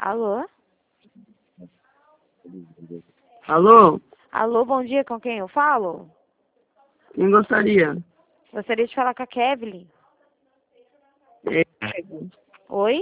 Alô? Alô? Alô, bom dia, com quem eu falo? Quem gostaria? Gostaria de falar com a Kevin. É, Oi?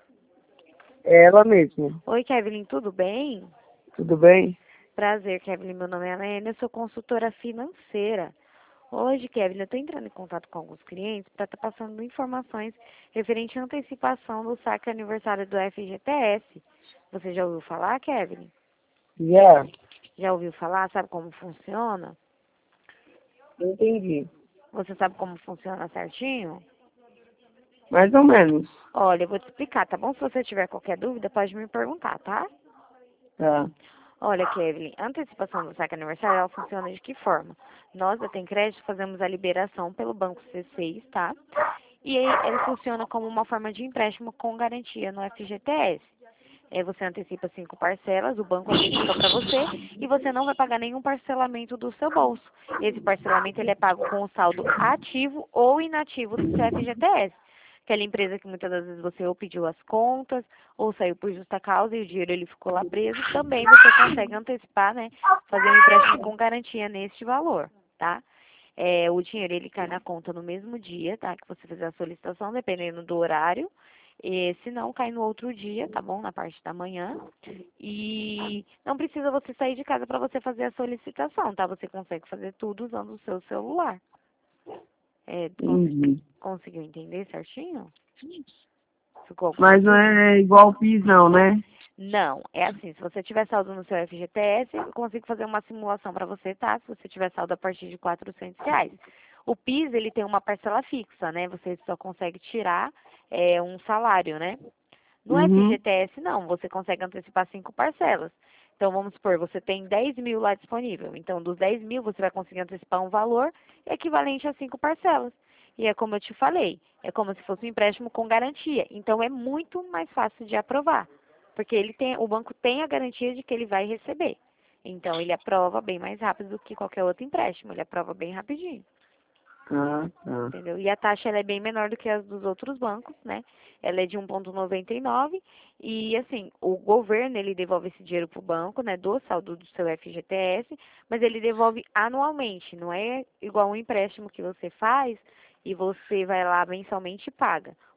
é ela mesma. Oi, Kevin, tudo bem? Tudo bem? Prazer, Kevin, meu nome é Ana, eu sou consultora financeira. Hoje, Kevin, eu estou entrando em contato com alguns clientes para estar passando informações referente à antecipação do saque aniversário do FGTS. Você já ouviu falar, Kevin? Já. Já ouviu falar? Sabe como funciona? Não entendi. Você sabe como funciona certinho? Mais ou menos. Olha, eu vou te explicar, tá bom? Se você tiver qualquer dúvida, pode me perguntar, tá? Tá. Olha, Kevin, a antecipação do saque aniversário, ela funciona de que forma? Nós, da Tem Crédito, fazemos a liberação pelo Banco C6, tá? E aí, ele funciona como uma forma de empréstimo com garantia no FGTS. Você antecipa 5 parcelas, o banco antecipa para você e você não vai pagar nenhum parcelamento do seu bolso. Esse parcelamento ele é pago com o saldo ativo ou inativo do seu FGTS. Aquela empresa que muitas das vezes você ou pediu as contas ou saiu por justa causa e o dinheiro ele ficou lá preso, também você consegue antecipar, né? Fazer um empréstimo com garantia neste valor, tá? O dinheiro ele cai na conta no mesmo dia, tá? Que você fizer a solicitação, dependendo do horário. E se não, cai no outro dia, tá bom? Na parte da manhã. E não precisa você sair de casa para você fazer a solicitação, tá? Você consegue fazer tudo usando o seu celular. Entendi. Conseguiu entender certinho? Ficou alguma Mas não dúvida? é igual o PIS não, né? Não, é assim, se você tiver saldo no seu FGTS, eu consigo fazer uma simulação para você, tá? Se você tiver saldo a partir de R$ 400. O PIS, ele tem uma parcela fixa, né? Você só consegue tirar um salário, né? No Uhum. FGTS, não, você consegue antecipar 5 parcelas. Então, vamos supor, você tem 10 mil lá disponível. Então, dos 10 mil, você vai conseguir antecipar um valor equivalente a 5 parcelas. E é como eu te falei, é como se fosse um empréstimo com garantia. Então, é muito mais fácil de aprovar. Porque o banco tem a garantia de que ele vai receber. Então, ele aprova bem mais rápido do que qualquer outro empréstimo. Ele aprova bem rapidinho. Ah, tá. Entendeu? E a taxa ela é bem menor do que as dos outros bancos, né? Ela é de 1,99 e assim, o governo ele devolve esse dinheiro para o banco, né, do saldo do seu FGTS, mas ele devolve anualmente, não é igual um empréstimo que você faz e você vai lá mensalmente e paga.